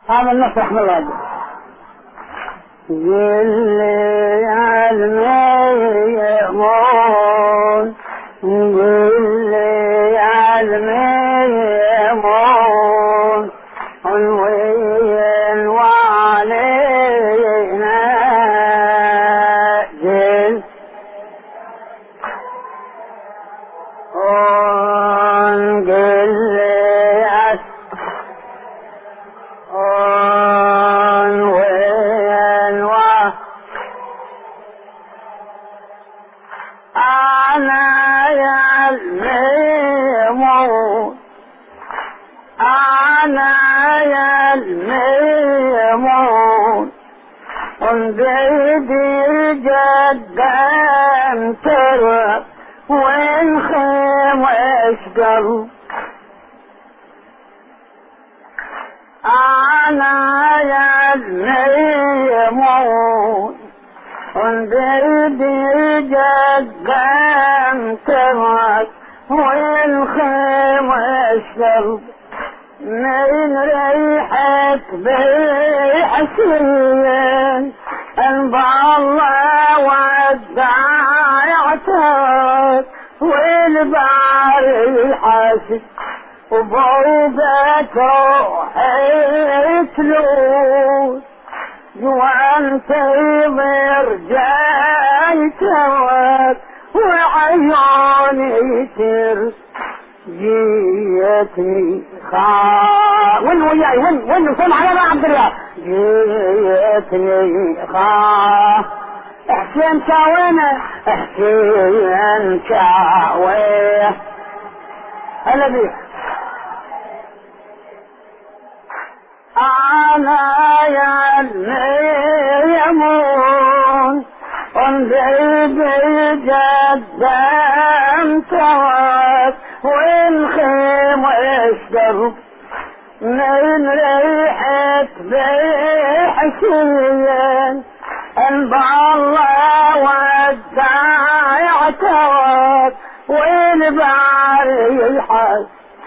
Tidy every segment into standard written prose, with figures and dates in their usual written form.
هذا النص رحمه الله عليه. قل يا الميمون قل يا الميمون وين وعلينا جل قل بيدي جدا ترى وين خيم اشقل انا يا الميمون بيدي جدا ترى وين خيم اشقل من ريحك بحسين الله ودعيتك والبعر الحاسد وبوبة روحي تلوث وانت برجعتك وعيوني ترس جيتني وين وياي وين سمع يا عبد الله جيتني حسين شاوينا حسين شاويه هلا بيه انا يا الميمون وانبعد جدمتك والخيم اشقر من ريحة بحسين الله ودعيتك والبعر يلحس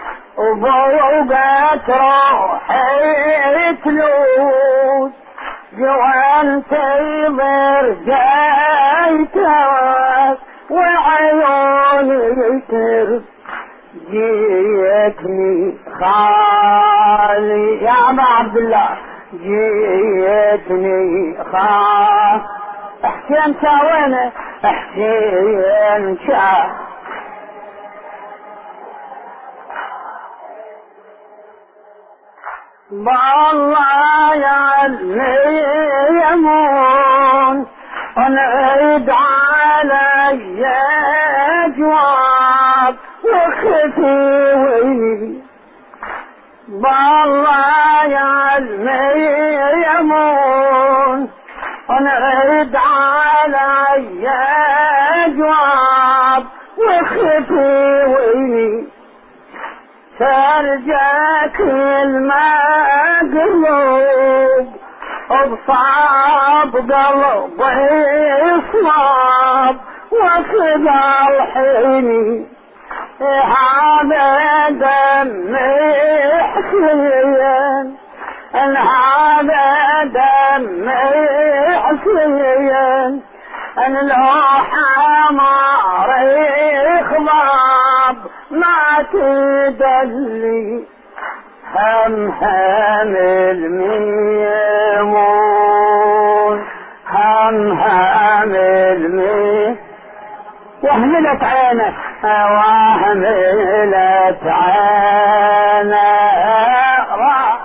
وبوقت روحي تلوث جوانت برجعتك وعيوني ترس جيتني خالي يا ابا عبد الله جيتني حسين شاوينا حسين شا بالله يا الميمون ونعيد علي جواب وخفي بالله يا الميمون ونعيد علي جواب وخفي ترجع كل ما قلوب بصعب قلبي صعب وكذا الحين هذا دمي حسين هذا دمي حسين لو حمار يخضب ما تدلي هم الميمون هم الميمون وهملت عينك وهملت عينك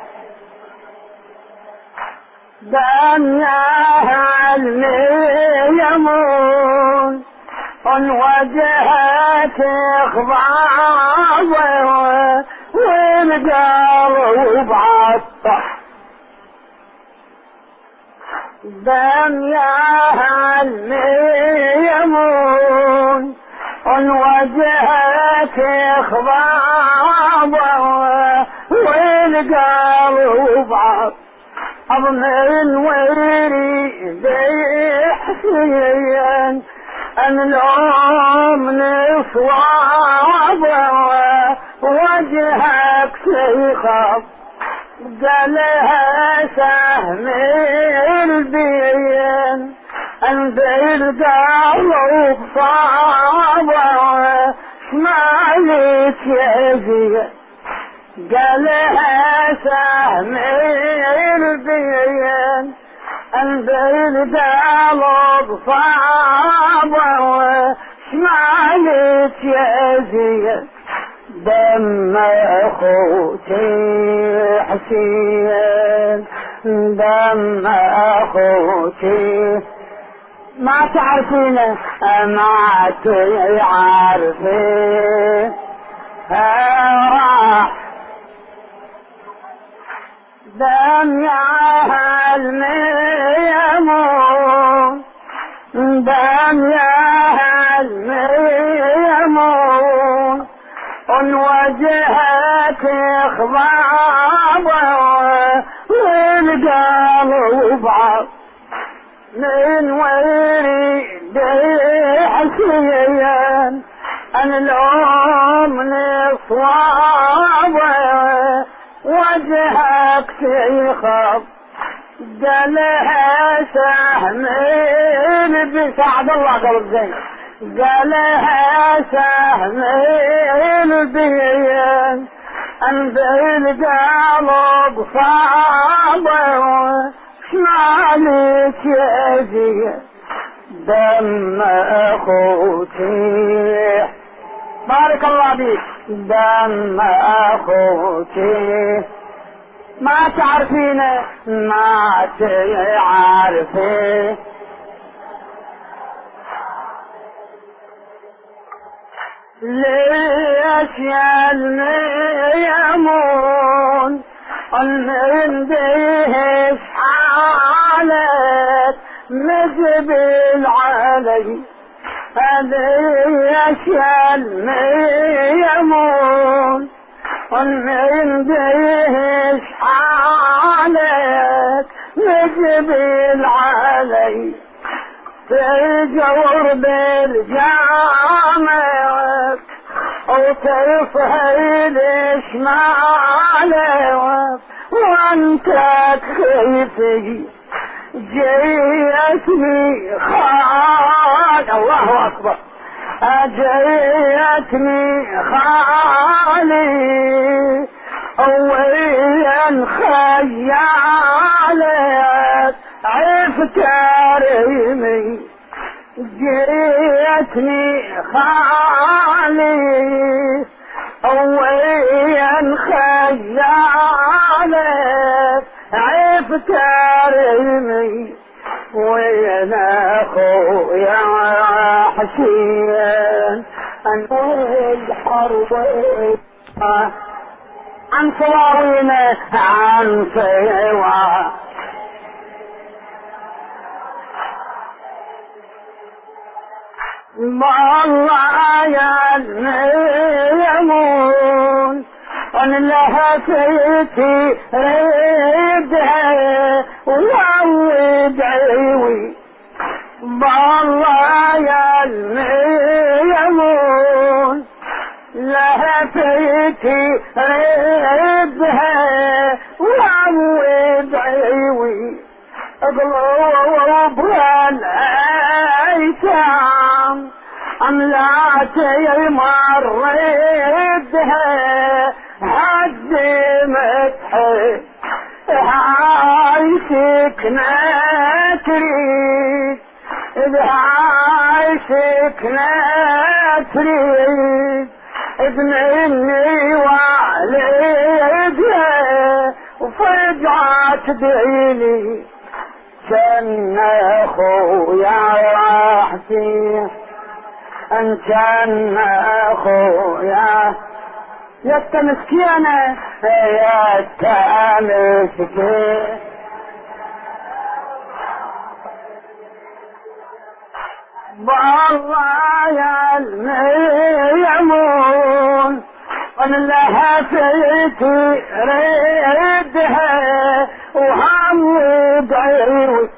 دنياها الميمون وجهك اخضاب والقلب عطح دنياها الميمون وجهك اخضاب والقلب عطح من وريد حسين اليوم نصواب وجهك سيخف قالها سهم البين انت القلب صابر مالك يا زين قالها سهم البين انت القلب صابر مالك يا زين دم اخوتي حسين دم اخوتي ما تعرفينه ما تعرفين راح دم يا الميمون دم يا الميمون ان وجهك اخضابه والقلب عب من وريد حسين ان لوم نصوابه وجهك تيخض قالها سهم بسعد الله قلب زين قالها سهم البين انت القلب صابر مالك يا زين دم اخوتي بارك الله بيك دم اخوتي ما تعرفينه ما تعرفين ليش يا الميمون من بيهش حالك مجبل علي ليش يا الميمون من بيهش حالك مجبل علي تجور بالجامعك وتفهد شمالك وانت خيفي جيتني خال الله اكبر جيتني خالي وين خيالك عرفت كريمي جيتني خالي وين خيالك عرفت كريمي وين اخويا حسين انوي الحرب عن صواوينا عن سوا والله يا الميمون ان لهفتي ردها وعود عيوي والله يا الميمون لهفتي ردها وعود عيوي اقلب الايتام املاتي مريدها هدمت هاي سكنة تريد هاي سكنة تريد ابني والدها وفجعة تدعيلي كان اخويا حسين ان كان اخويا يا مسكينة يا مسكين والله يا الميمون ان لهفتي ردها وعود عيوي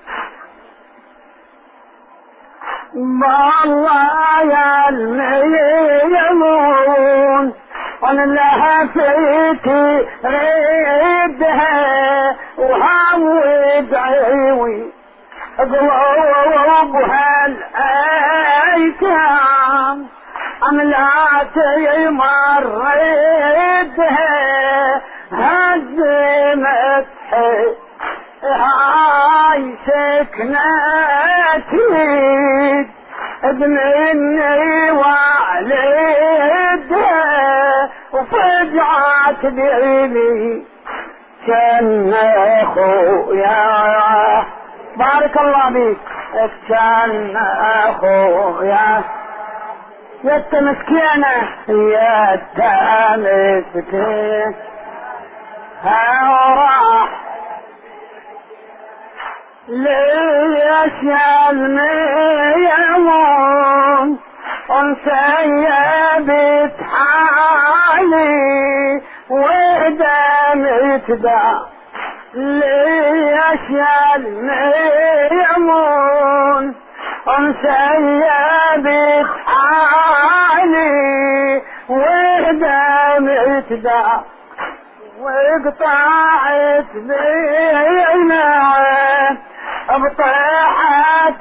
والله يا الميمون ان لهفتي تردها وهاود عيوي قلوبها الأيتام عملاتي مريدها هزمت هاي سكنتي ابني والدها وفجعت بعيني كان اخويا بارك الله بيك كان اخويا يا مسكينة يا مسكين راح ليش يا الميمون انسيبت حالي ودمي تدع ليش يا الميمون انسيبت حالي ودمي تدع وقطعت بينا بطيحة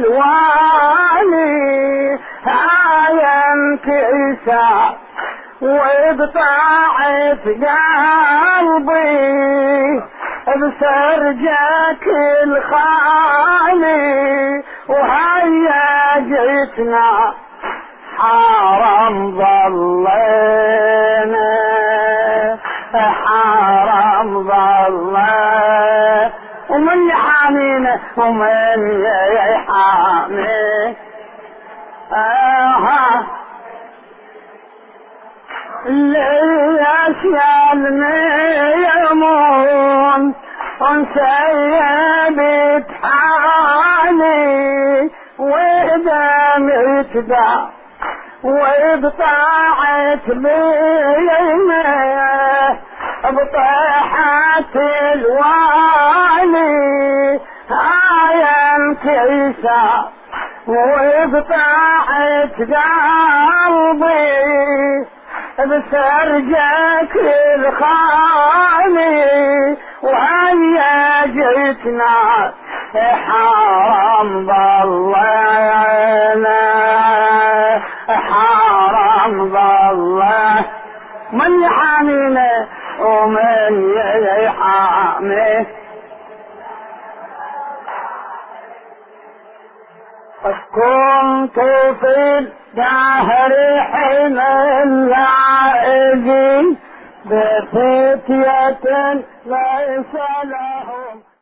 الوالي عالم كيسا وقطعت قلبي بسرجك الخالي وهيا جيتنا حرام ظلينا حرام ظلينا ومن يحامينا ومن يحامي ليش يا الميمون انسيبت حالي ودمي تدع وبطاعت بينا بطيحة الوالي عايم كيسا وبطاعت قلبي بسرجك الخالي وهيا جيتنا حرام ضلينا حرام ضلينا من يحامينا ومن يحامي كنت في الدهر حين اللاعبين بفتية ليس لهم